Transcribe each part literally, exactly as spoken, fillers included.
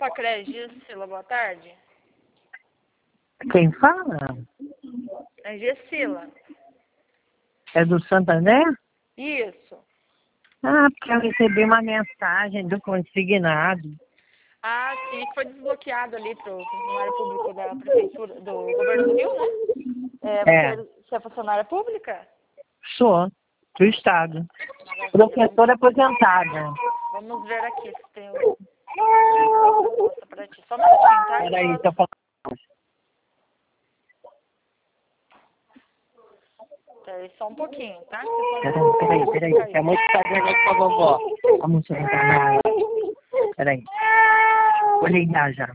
Nova Creche, Gessila, boa tarde. Quem fala? É Gessila. É do Santander? Isso. Ah, porque eu recebi uma mensagem do consignado. Ah, sim, que foi desbloqueado ali pro funcionário público da prefeitura, do governo do Rio, né? É, É, você, você é funcionária pública? sou, do Estado. Maravilha. Professora aposentada. Vamos ver aqui se tem o resposta para ti. Só um minutinho, tá? Peraí, Só... tô falando. Peraí, só um pouquinho, tá? Peraí, peraí, peraí. Tem muito fazendo aí com a vovó. A música não tá na... Peraí. Vou ligar já.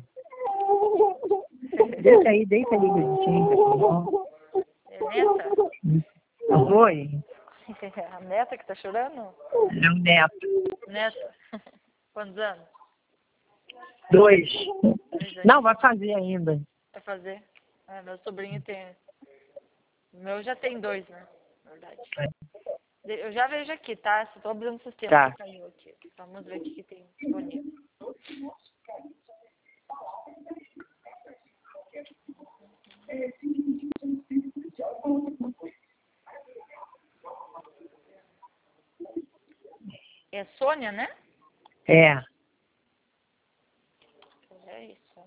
Deixa aí, deixa aí, bonitinho. É neta? Oi? A neta que tá chorando? É o neto. Neta? Quantos anos? Dois. Dois anos. Não, vai fazer ainda. Vai fazer? Ah, meu sobrinho tem... O meu já tem dois, né? Na verdade. Eu já vejo aqui, tá? Só tô abrindo o sistema Tá. que caiu aqui. Vamos ver o que que tem disponível. É Sônia, né? É. É isso.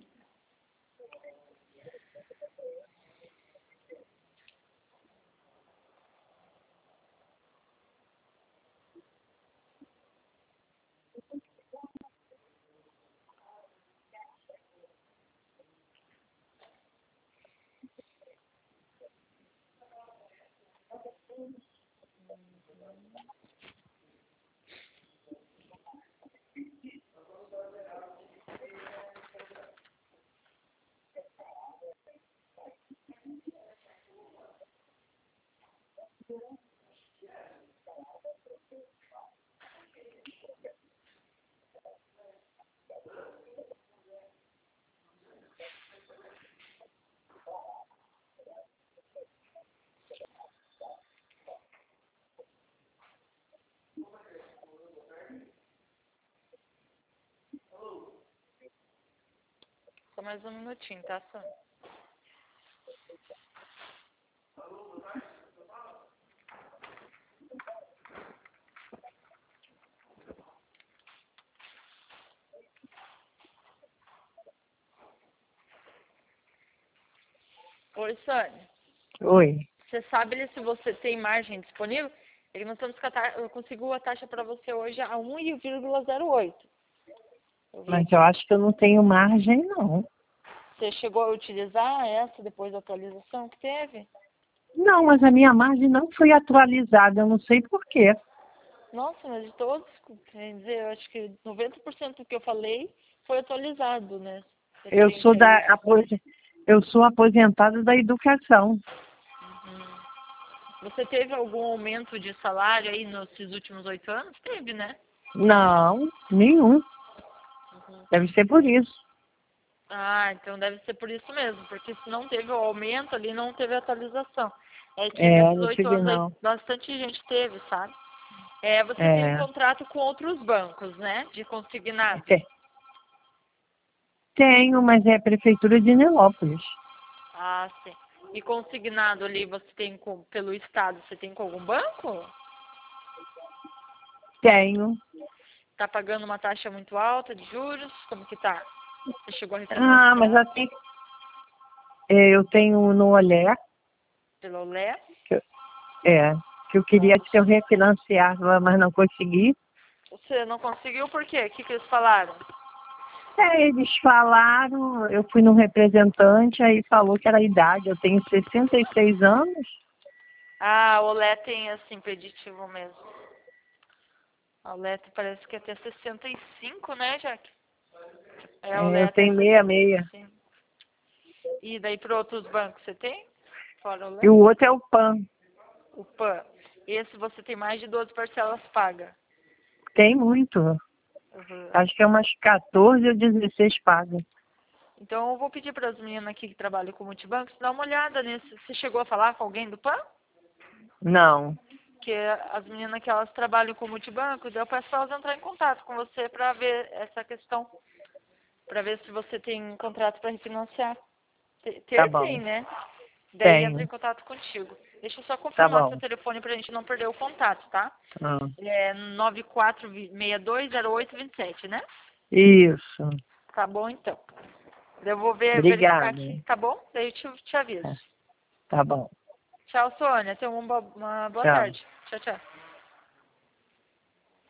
Só mais um minutinho, tá, Sônia? Oi, Sônia. Oi. Você sabe ali se você tem margem disponível? É que nós temos que a ta... eu consigo a taxa para você hoje a um vírgula zero oito. Eu vi Mas aqui. eu acho que eu não tenho margem, não. Você chegou a utilizar essa depois da atualização que teve? Não, mas a minha margem não foi atualizada, eu não sei por quê. Nossa, mas de todos, quer dizer, eu acho que noventa por cento do que eu falei foi atualizado, né? Eu Referente sou a da isso. apos- eu sou aposentada da educação. Uhum. Você teve algum aumento de salário aí nesses últimos oito anos? Teve, né? Não, nenhum. Uhum. Deve ser por isso. Ah, então deve ser por isso mesmo, porque se não teve o aumento ali, não teve atualização. É que É, nesses não oito tive anos aí, não. bastante gente teve, sabe? É, você tem um É. contrato com outros bancos, né? De consignado. Te- Tenho, mas é a prefeitura de Nilópolis. Ah, sim. E consignado ali, você tem com, pelo Estado, você tem com algum banco? Tenho. Tá pagando uma taxa muito alta de juros? Como que tá? Você chegou a Ah, mas refinanciar assim, é, eu tenho no Olé, pelo Lé? que eu- é, que eu queria que eu refinanciava, mas não consegui. Você não conseguiu por quê? O que, que eles falaram? É, eles falaram, eu fui no representante, aí falou que era a idade, eu tenho sessenta e seis anos. Ah, o Lé tem assim, preditivo mesmo. A O L E T parece que é até sessenta e cinco, né, Jaque? É, o É, L E eu T é tenho meia meia. sessenta e cinco. E daí para outros bancos você tem? Fora o E L E T? o outro é o P A N. O P A N. Esse você tem mais de doze parcelas pagas. Tem muito. Uhum. Acho que é umas quatorze ou dezesseis pagas. Então eu vou pedir para as meninas aqui que trabalham com multibancos dar uma olhada nesse. Você chegou a falar com alguém do P A N? Não. Que as meninas que elas trabalham com multibanco, daí eu peço para elas entrar em contato com você para ver essa questão. Pra ver se você tem um contrato pra refinanciar. Ter, ter Tá bom. sim, né? Daí Tenho. entra em contato contigo. Deixa eu só Tá confirmar bom. seu telefone pra gente não perder o contato, tá? Ah, É nove quatro seis dois zero oito dois sete, né? isso. Tá bom, então. Eu vou ver, verificar Obrigado. aqui, tá bom? Daí eu te, te aviso. É, tá bom. Tchau, Sônia. Tenha uma boa, uma boa Tchau. tarde. Tchau, tchau.